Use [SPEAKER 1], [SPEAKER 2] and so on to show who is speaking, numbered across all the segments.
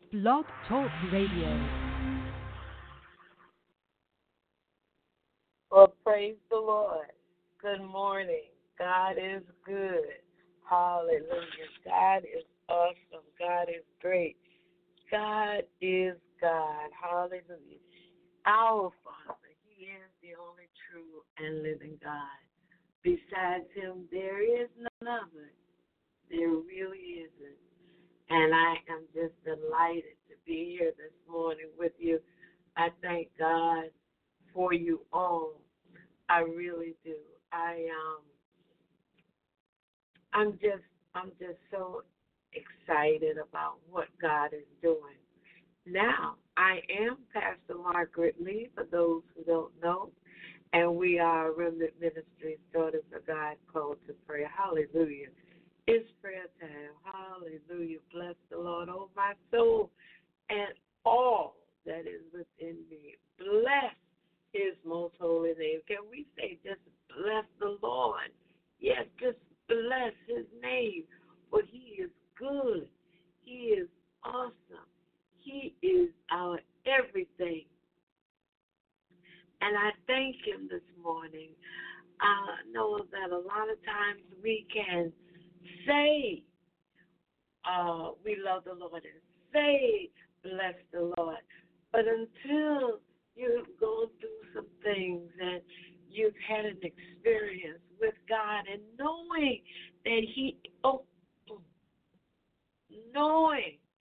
[SPEAKER 1] Blog Talk Radio.
[SPEAKER 2] Well, praise the Lord. Good morning. God is good. Hallelujah. God is awesome. God is great. God is God. Hallelujah. Our Father, He is the only true and living God. Besides Him, there is none other. There really isn't. And I am just delighted to be here this morning with you. I thank God for you all. I really do. I'm just so excited about what God is doing. Now, I am Pastor Margaret Lee, for those who don't know, and we are Remnant Ministries, Daughters of God, called to prayer. Hallelujah. It's prayer time. Hallelujah. Bless the Lord, oh my soul, and all that is within me. Bless His most holy name. Can we say just bless the Lord? Yes, just bless His name. For He is good. He is awesome. He is our everything. And I thank Him this morning. I know that a lot of times we can say we love the Lord and say bless the Lord. But until you've gone through some things and you've had an experience with God and knowing that knowing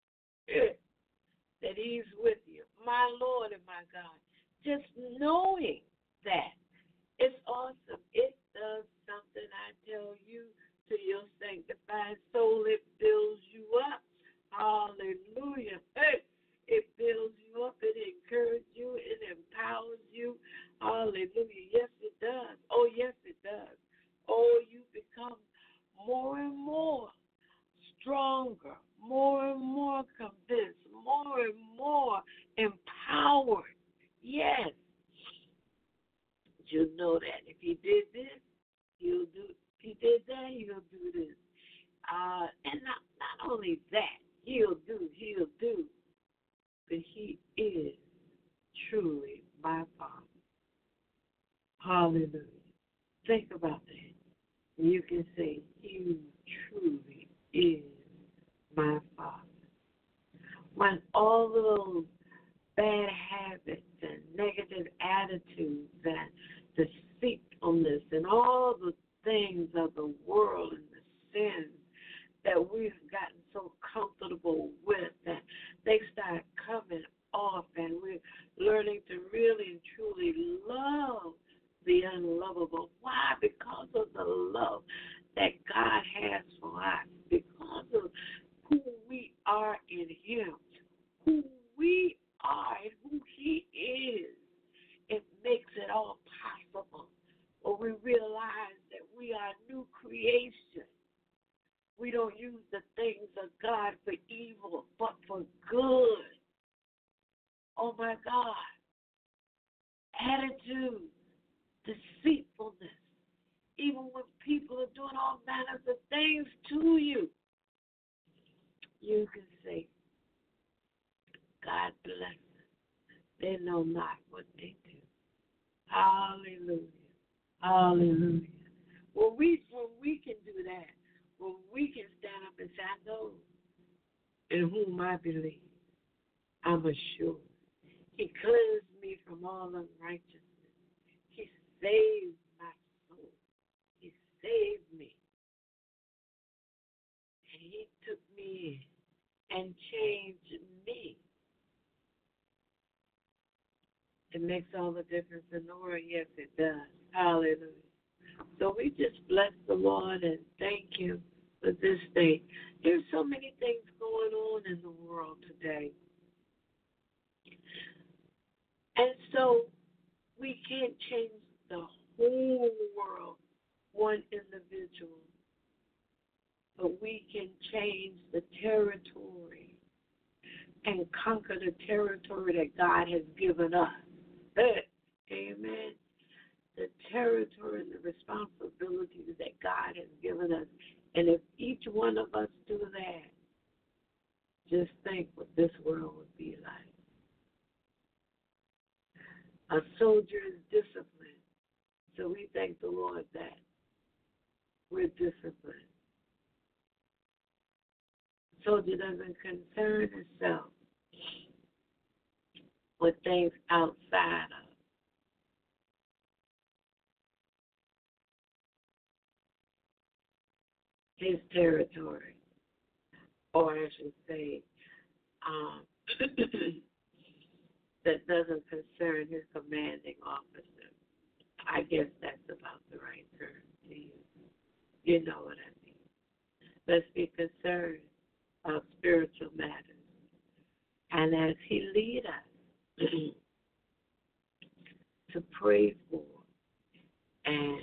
[SPEAKER 2] that He's with you, my Lord and my God, just knowing that, it's awesome. It does something, I tell you, to your sanctified soul. It builds you up. Hallelujah. Hey, it builds you up. It encourages you. It empowers you. Hallelujah. Yes, it does. Oh, yes, it does. Oh, you become more and more stronger, more and more convinced, more and more empowered. Yes. You know that if He did this, He'll do. If He did that, He'll do this. And not only that, He'll do, but He is truly my Father. Hallelujah. Think about that. You can say, He truly is my Father. When all of those bad habits and negative attitudes and deceitfulness and all the things of the world and the sins that we've gotten so comfortable with, that they start coming off, and we're learning to really and truly love the unlovable. Why? Because of the love that God has for us, because of who we are in Him, who we are and who He is. It makes it all possible when we realize that we are new creation. We don't use the things of God for evil, but for good. Oh, my God. Attitude, deceitfulness. Even when people are doing all manners of things to you, you can say, God bless them. They know not what they do. Hallelujah. Hallelujah. When we can do that, when we can stand up and say, I know in whom I believe, I'm assured. He cleansed me from all unrighteousness. He saved my soul. He saved me. And He took me in and changed me. It makes all the difference in the world. Yes, it does. Hallelujah. So we just bless the Lord and thank Him for this day. There's so many things going on in the world today. And so we can't change the whole world, one individual, but we can change the territory and conquer the territory that God has given us. Amen. The territory and the responsibilities that God has given us. And if each one of us do that, Just think what this world would be like. A soldier is disciplined. So we thank the Lord that we're disciplined. A soldier doesn't concern himself with things outside of his territory, or I should say, um, that doesn't concern his commanding officer. I guess that's about the right term to use. You know what I mean. Let's be concerned about spiritual matters. And as he lead us to pray for and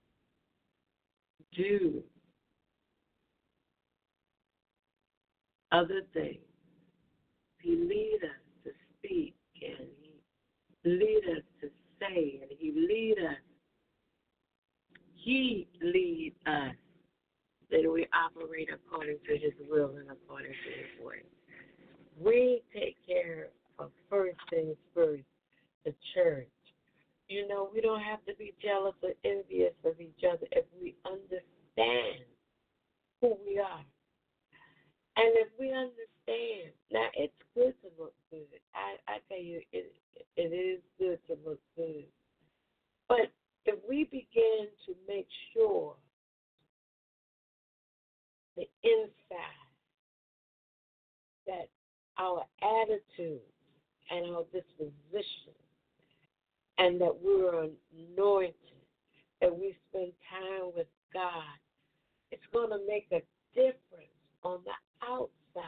[SPEAKER 2] do other things, he lead us to speak and he lead us to say and he lead us that we operate according to his will and according to his way. We take care of first things first, the church. You know, we don't have to be jealous or envious of each other if we understand who we are. And if we understand, now it's good to look good. I tell you, it is good to look good. But if we begin to make sure the inside, that our attitude and our disposition, and that we're anointed, that we spend time with God, it's going to make a difference on the outside.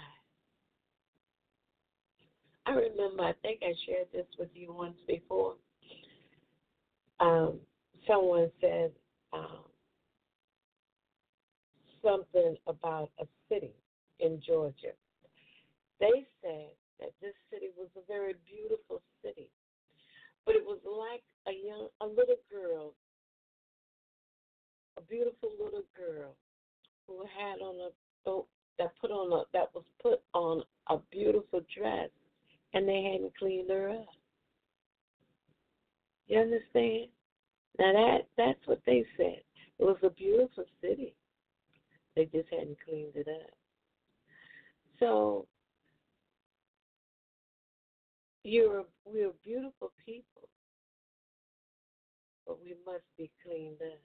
[SPEAKER 2] I remember, I think I shared this with you once before. Someone said something about a city in Georgia. They said that this city was a very beautiful city, but it was like a little girl, a beautiful little girl who had on that was put on a beautiful dress, and they hadn't cleaned her up. You understand? Now that's what they said. It was a beautiful city. They just hadn't cleaned it up. So we're beautiful people, but we must be cleaned up.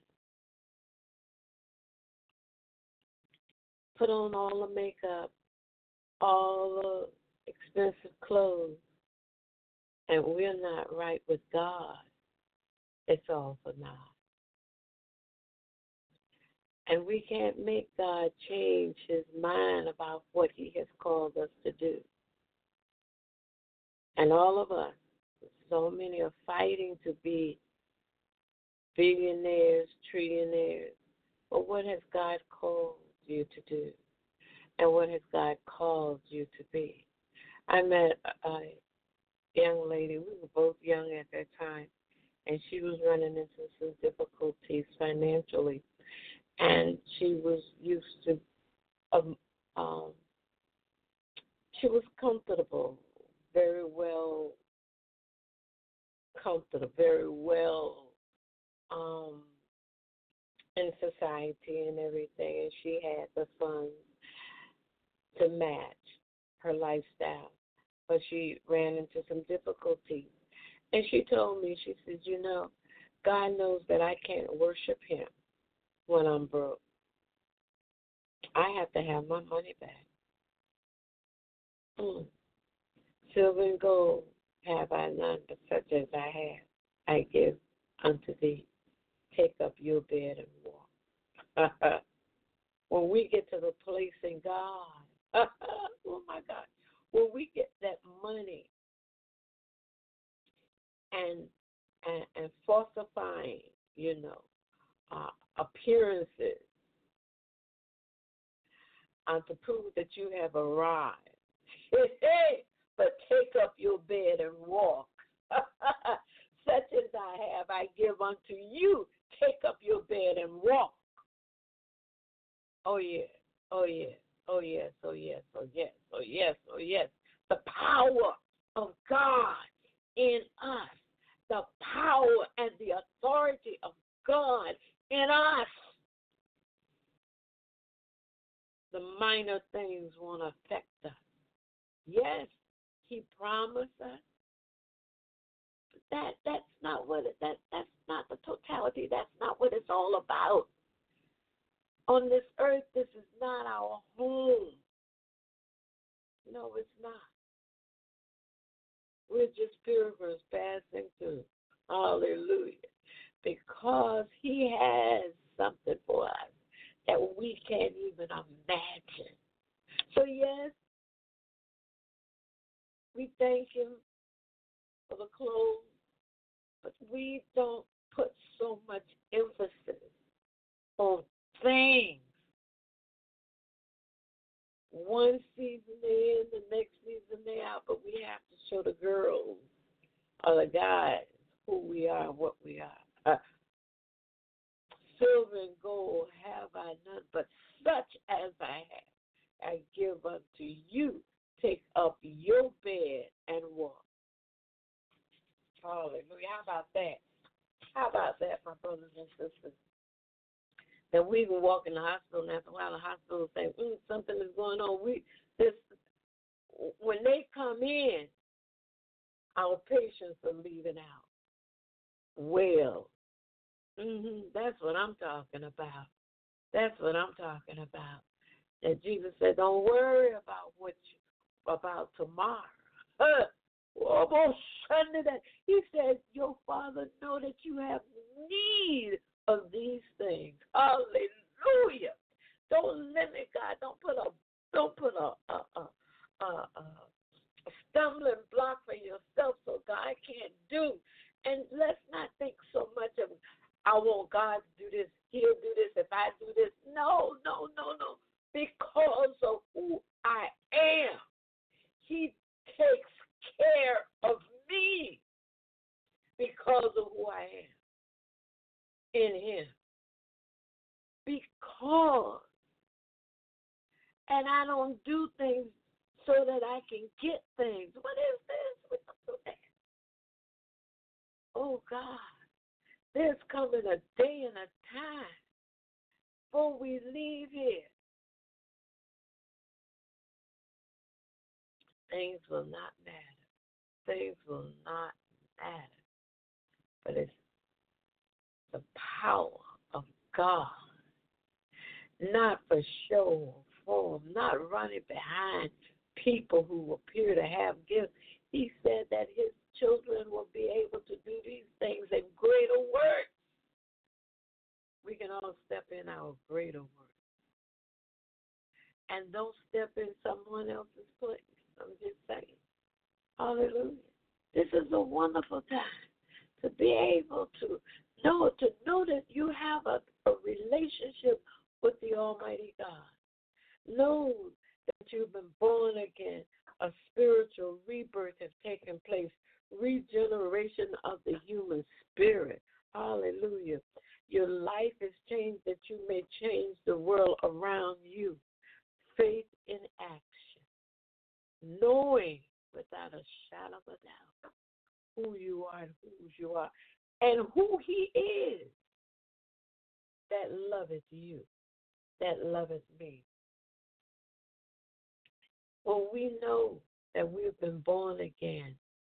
[SPEAKER 2] Put on all the makeup, all the expensive clothes, and we're not right with God. It's all for naught. And we can't make God change his mind about what he has called us to do. And all of us, so many are fighting to be billionaires, trillionaires. But what has God called you to do? And what has God called you to be? I met a young lady. We were both young at that time, and she was running into some difficulties financially. And she was used to, she was comfortable, very well in society and everything, and she had the funds to match her lifestyle. But she ran into some difficulties. And she told me, she said, God knows that I can't worship him when I'm broke. I have to have my money back. Silver and gold have I none, but such as I have, I give unto thee. Take up your bed and walk. When we get to the place in God, oh my God, when we get that money and falsifying, appearances to prove that you have arrived. But take up your bed and walk. Such as I have, I give unto you. Take up your bed and walk. Oh, yeah. Oh, yeah. Oh, yes. Oh, yes. Oh, yes. Oh, yes. Oh, Oh, yes. The power of God in us. The power and the authority of God in us. The minor things won't affect us. Yes, He promised us. That's not what that's not the totality. That's not what it's all about. On this earth, this is not our home. No, it's not. We're just pilgrims passing through. Hallelujah. Because He has something for us that we can't even imagine. So, yes, we thank Him for the clothes, but we don't put so much emphasis on things. One season they're in, the next season they're out, but we have to show the girls or the guys who we are and what we are. Silver and gold have I none, but such as I have, I give unto you. Take up your bed and walk. Hallelujah. How about that? How about that, my brothers and sisters? That we will walk in the hospital, and after a while the hospital will say, something is going on. When they come in, our patients are leaving out. Well, that's what I'm talking about. That's what I'm talking about. That Jesus said, don't worry about tomorrow. He said, your Father know that you have need of these things. Hallelujah. Don't limit God. Don't put a stumbling block for yourself so God can't do. And let's not think so much of, I want God to do this, He'll do this if I do this. No. Because of who I am, He takes care of me because of who I am in Him. Because. And I don't do things so that I can get things. What is this? We don't do that. Oh, God. There's coming a day and a time before we leave here. Things will not matter. Things will not matter. But it's the power of God. Not for show or form, not running behind people who appear to have gifts. He said that His children will be able to do these things and greater works. We can all step in our greater works. And don't step in someone else's place. I'm just saying. Hallelujah. This is a wonderful time to be able to know that you have a relationship with the Almighty God. Know that you've been born again. A spiritual rebirth has taken place. Regeneration of the human spirit. Hallelujah. Your life is changed that you may change the world around you. Faith in action. Knowing without a shadow of a doubt who you are and whose you are and who He is that loveth you, that loveth me. Well, we know that we've been born again,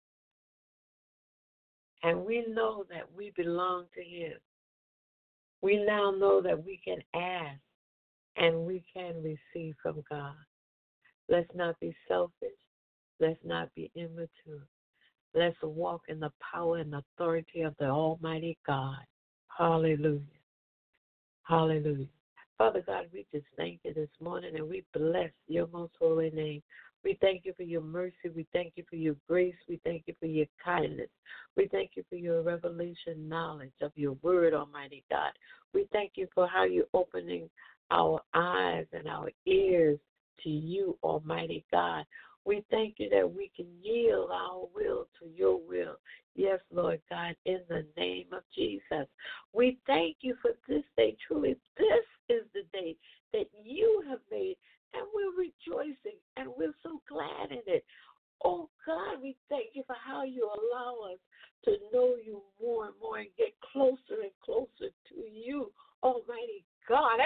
[SPEAKER 2] and we know that we belong to Him. We now know that we can ask and we can receive from God. Let's not be selfish. Let's not be immature. Let's walk in the power and authority of the Almighty God. Hallelujah. Hallelujah. Father God, we just thank You this morning, and we bless Your most holy name. We thank You for Your mercy. We thank You for Your grace. We thank You for Your kindness. We thank You for Your revelation knowledge of Your word, Almighty God. We thank You for how You're opening our eyes and our ears to You, Almighty God. We thank You that we can yield our will to Your will. Yes, Lord God, in the name of Jesus. We thank You for this day. Truly, this is the day that You have made, and we're rejoicing, and we're so glad in it. Oh, God, we thank you for how you allow us to know you more and more and get closer and closer to you, Almighty God.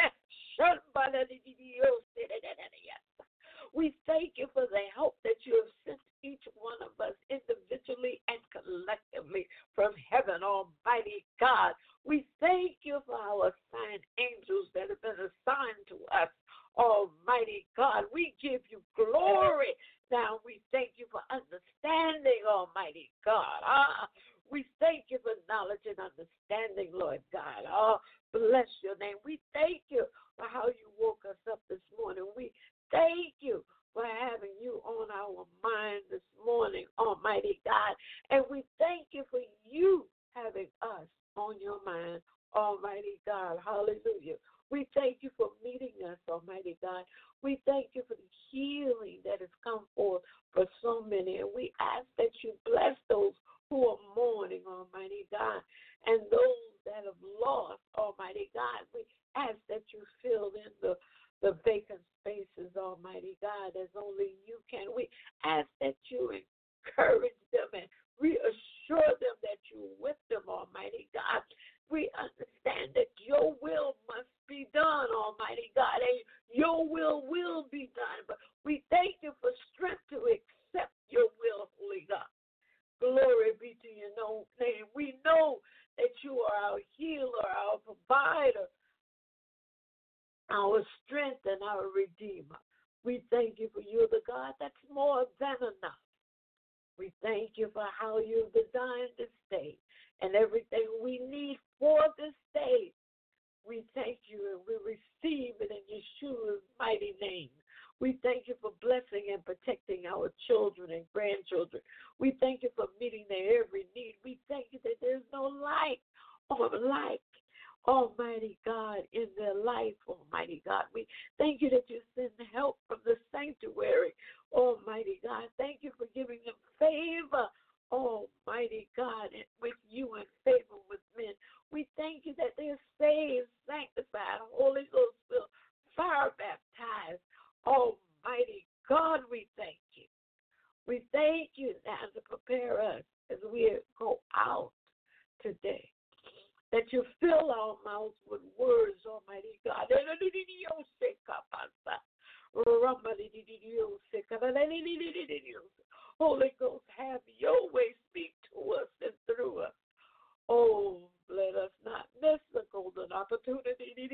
[SPEAKER 2] We thank you for the help that you have sent each one of us individually and collectively from heaven, Almighty God. We thank you for our assigned angels that have been assigned to us, Almighty God. We give you glory. Now we thank you for understanding, Almighty God. We thank you for knowledge and understanding, Lord God. Bless your name. We thank you for how you woke us up this morning. We thank you for having you on our mind this morning, Almighty God. And we thank you for you having us on your mind, Almighty God. Hallelujah. We thank you for meeting us, Almighty God. We thank you for the healing that has come forth for so many. And we ask that you bless those who are mourning, Almighty God, and those that have lost, Almighty God. We ask that you fill in the vacant spaces, Almighty God, as only you can. We ask that you encourage them and reassure them that you're with them, Almighty God. We understand that your will must be done, Almighty God, and your will be done. But we thank you for strength to accept your will, Holy God. Glory be to your name. We know that you are our healer, our provider, our strength, and our redeemer. We thank you for you're the God that's more than enough. We thank you for how you've designed this day and everything we need for this day. We thank you and we receive it in Yeshua's mighty name. We thank you for blessing and protecting our children and grandchildren. We thank you for meeting their every need. We thank you that there's no lack or lack, Almighty God, in their life, Almighty God. We thank you that you send help from the sanctuary, Almighty God. Thank you for giving them favor, Almighty God, and with you and favor with men. We thank you that they're saved, sanctified, Holy Ghost filled, fire baptized. Almighty God, we thank you. We thank you now to prepare us as we go out today, that you fill our mouths with words, Almighty God. Holy Ghost, have your way, speak to us and through us. Oh, let us not miss the golden opportunity.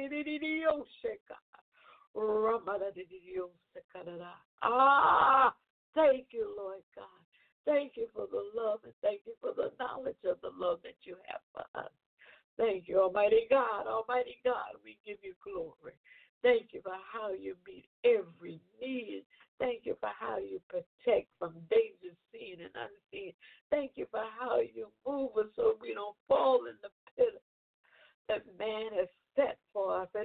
[SPEAKER 2] Thank you, Lord God. Thank you for the love and thank you for the knowledge of the love that you have for us. Thank you, Almighty God. Almighty God, we give you glory. Thank you for how you meet every need. Thank you for how you protect from danger seen and unseen. Thank you for how you move us so we don't fall in the pit that man has set for us.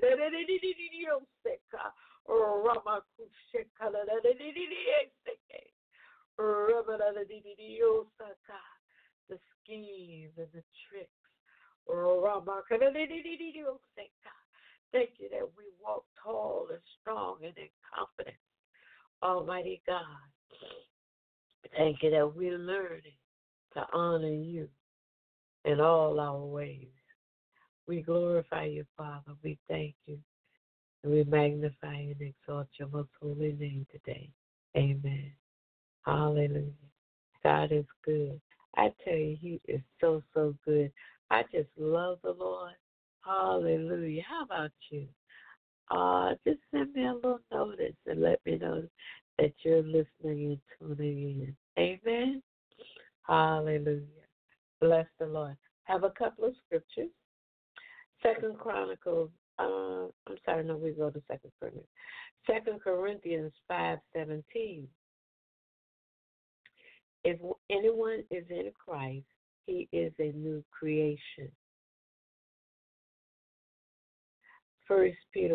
[SPEAKER 2] The schemes and the tricks. Thank you that we walk tall and strong and in confidence, Almighty God. Thank you that we're learning to honor you in all our ways. We glorify you, Father. We thank you. And we magnify and exalt your most holy name today. Amen. Hallelujah. God is good. I tell you, he is so, so good. I just love the Lord. Hallelujah. How about you? Just send me a little notice and let me know that you're listening and tuning in. Amen. Hallelujah. Bless the Lord. Have a couple of scriptures. Second Chronicles. We go to Second Corinthians. 2 Corinthians 5:17. If anyone is in Christ, he is a new creation. 1 Peter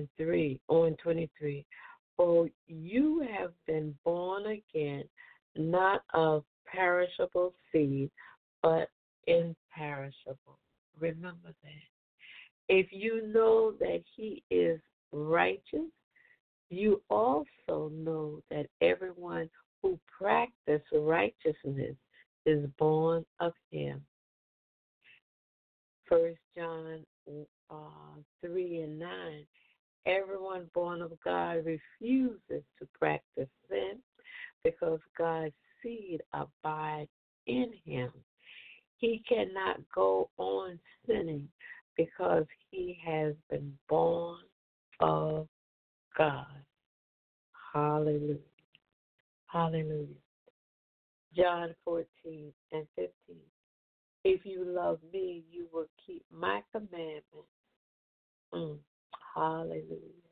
[SPEAKER 2] 1:23. For you have been born again, not of perishable seed, but imperishable. Remember that. If you know that he is righteous, You also know that everyone who practices righteousness is born of him. First John 3 and 9. Everyone born of God refuses to practice sin because God's seed abides in him. He cannot go on sinning because he has been born of God. Hallelujah. Hallelujah. John 14 and 15. If you love me, you will keep my commandments. Hallelujah.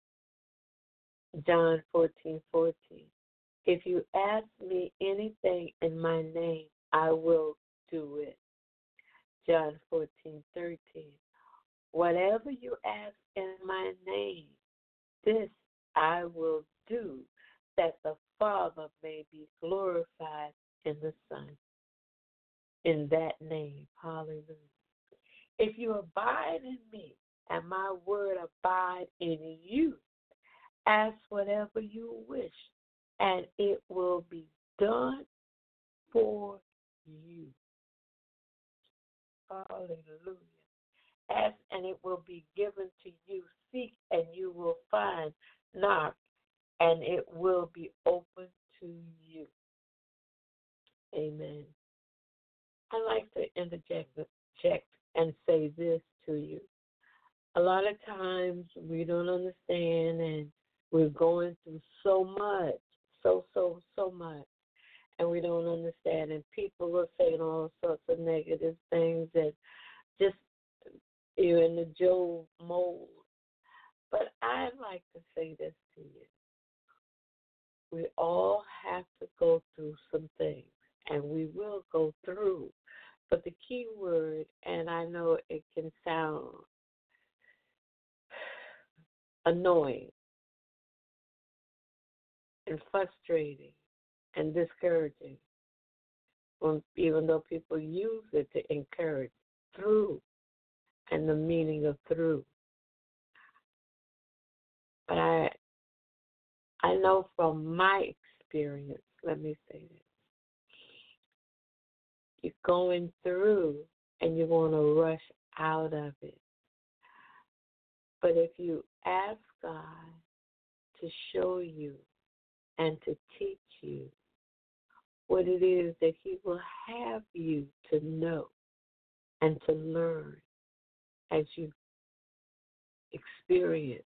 [SPEAKER 2] John 14:14. If you ask me anything in my name, I will do it. John 14:13. Whatever you ask in my name, this I will do, that the Father may be glorified in the Son. In that name, hallelujah. If you abide in me and my word abide in you, ask whatever you wish, and it will be done for you. Hallelujah. Ask, and it will be given to you. Seek, and you will find. Knock, and it will be open to you. Amen. I like to interject and say this to you. A lot of times we don't understand, and we're going through so much, so much, and we don't understand. And people are saying all sorts of negative things that just you're in the Job mold. But I'd like to say this to you. We all have to go through some things, and we will go through. But the key word, and I know it can sound annoying and frustrating and discouraging, even though people use it to encourage, through, and the meaning of through. But I know from my experience, let me say this, you're going through and you want to rush out of it. But if you ask God to show you and to teach you what it is that he will have you to know and to learn as you experience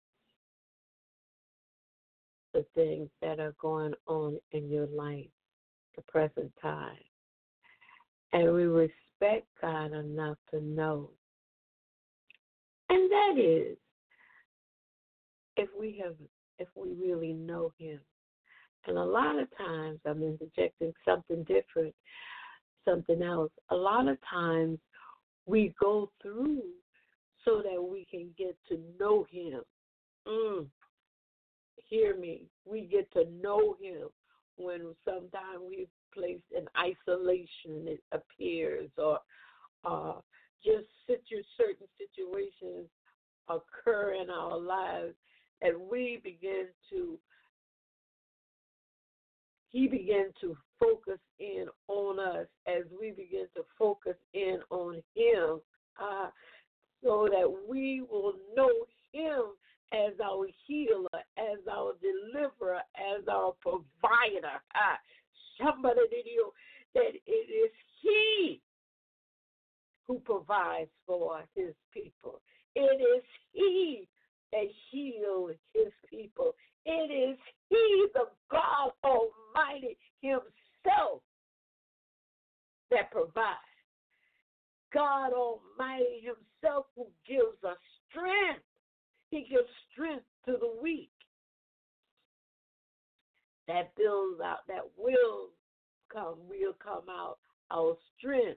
[SPEAKER 2] the things that are going on in your life, the present time. And we respect God enough to know. And that is, if we really know him. And a lot of times, I'm interjecting something different, something else. A lot of times we go through so that we can get to know him. Hear me. We get to know him when sometimes we're placed in isolation, it appears, or just certain situations occur in our lives, and he began to focus in on us as we begin to focus in on him, so that we will know him as our healer, as our deliverer, as our provider. Somebody did you that it is he who provides for his people. It is he that heals his people. It is he, the God Almighty himself, that provides. God Almighty himself who gives us strength. He gives strength to the weak. That builds out, that will come out our strength.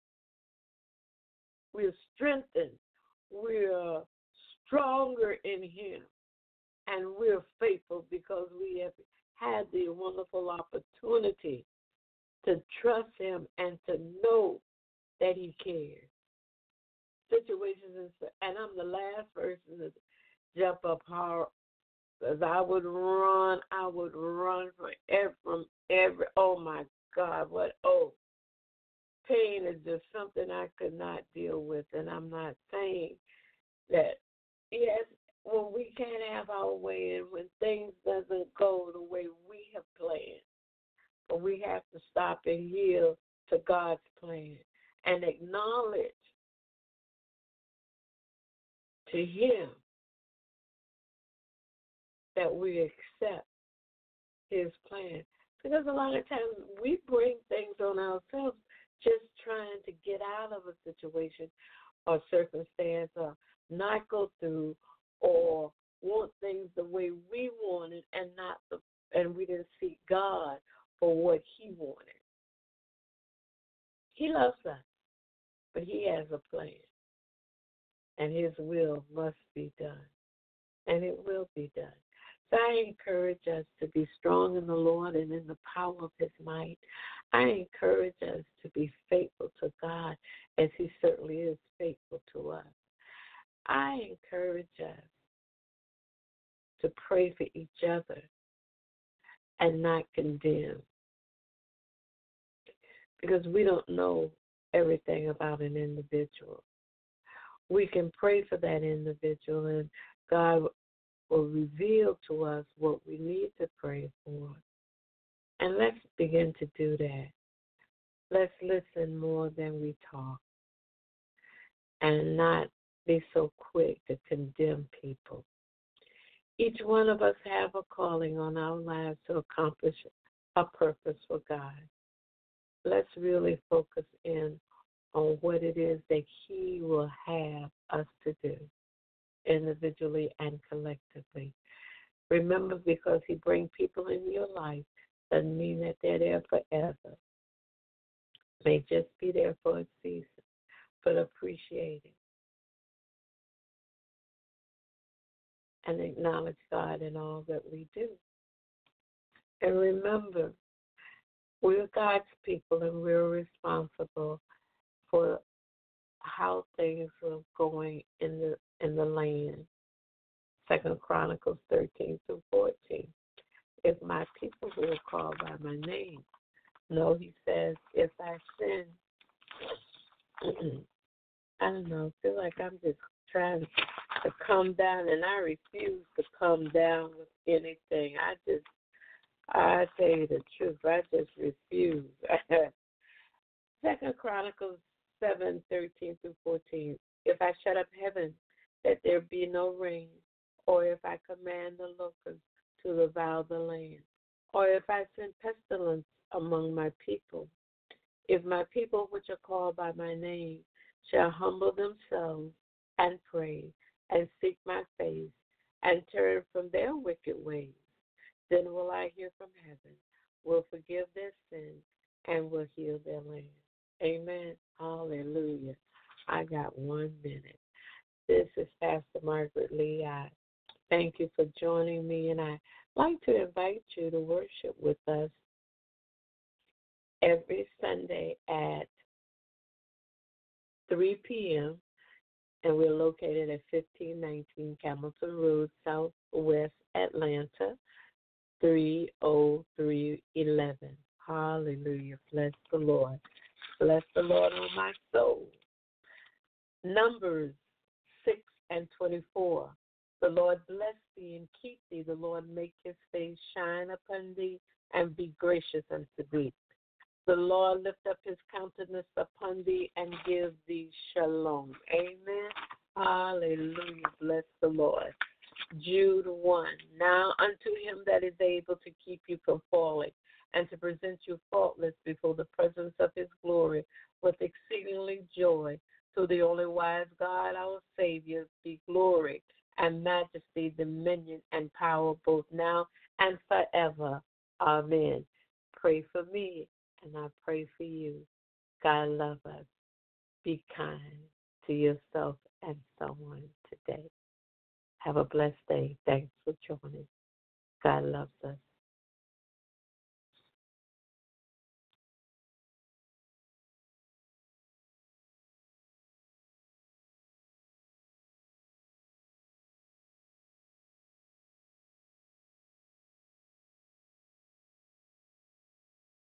[SPEAKER 2] We're strengthened. We're stronger in him. And we're faithful because we have had the wonderful opportunity to trust him and to know that he cares. Situations, and I'm the last person to jump up Because I would run from every, oh my God, pain is just something I could not deal with. And I'm not saying that, yes, when we can't have our way and when things doesn't go the way we have planned, but we have to stop and yield to God's plan and acknowledge to Him that we accept His plan. Because a lot of times we bring things on ourselves just trying to get out of a situation or circumstance or not go through or want things the way we wanted and we didn't seek God for what He wanted. He loves us, but He has a plan, and His will must be done, and it will be done. So I encourage us to be strong in the Lord and in the power of His might. I encourage us to be faithful to God as He certainly is faithful to us. I encourage us to pray for each other and not condemn, because we don't know everything about an individual. We can pray for that individual, and God will reveal to us what we need to pray for. And let's begin to do that. Let's listen more than we talk and not be so quick to condemn people. Each one of us have a calling on our lives to accomplish a purpose for God. Let's really focus in on what it is that He will have us to do, individually and collectively. Remember, because He brings people in your life doesn't mean that they're there forever. May just be there for a season, but appreciate it and acknowledge God in all that we do. And remember, we're God's people and we're responsible for how things are going in the land. 2 Chronicles 13-14. If my people who are called by my name, no, He says, if I sin, I don't know, I feel like I'm just trying to come down, and I refuse to come down with anything. I tell you the truth, I just refuse. 2 Chronicles 7:13-14. If I shut up heaven, that there be no rain, or if I command the locusts to devour the land, or if I send pestilence among my people, if my people which are called by my name shall humble themselves and pray and seek my face and turn from their wicked ways, then will I hear from heaven, will forgive their sin, and will heal their land. Amen. Hallelujah. I got 1 minute. This is Pastor Margaret Lee. I thank you for joining me, and I'd like to invite you to worship with us every Sunday at 3 p.m., and we're located at 1519 Hamilton Road, Southwest Atlanta, 30311. Hallelujah. Bless the Lord. Bless the Lord, oh my soul. Numbers 6:24. The Lord bless thee and keep thee. The Lord make His face shine upon thee and be gracious unto thee. The Lord lift up His countenance upon thee and give thee shalom. Amen. Hallelujah. Bless the Lord. Jude 1. Now unto Him that is able to keep you from falling and to present you faultless before the presence of His glory with exceedingly joy, to the only wise God, our Savior, be glory and majesty, dominion, and power both now and forever. Amen. Pray for me, and I pray for you. God love us. Be kind to yourself and someone today. Have a blessed day. Thanks for joining. God loves us.